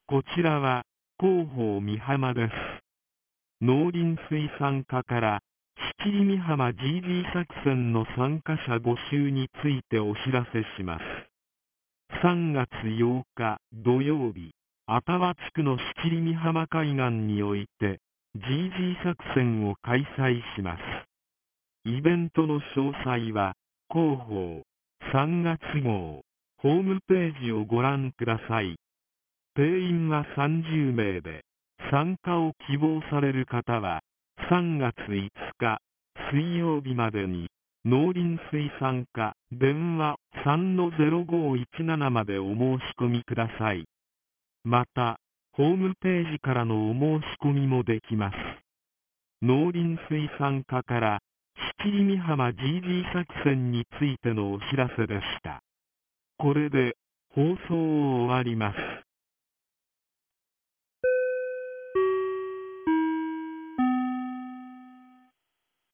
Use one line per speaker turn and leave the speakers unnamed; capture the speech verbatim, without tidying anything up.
こちらは広報美浜です。農林水産課から七里美浜 ジージー 作戦の参加者募集についてお知らせします。さんがつようか土曜日、愛川地区の七里美浜海岸において ジージー 作戦を開催します。イベントの詳細は広報さんがつごうホームページをご覧ください。定員はさんじゅうめいで、参加を希望される方はさんがついつか水曜日までに農林水産課電話 さんのゼロごいちなな までお申し込みください。また、ホームページからのお申し込みもできます。農林水産課から七里美浜 ジージー 作戦についてのお知らせでした。これで放送を終わります。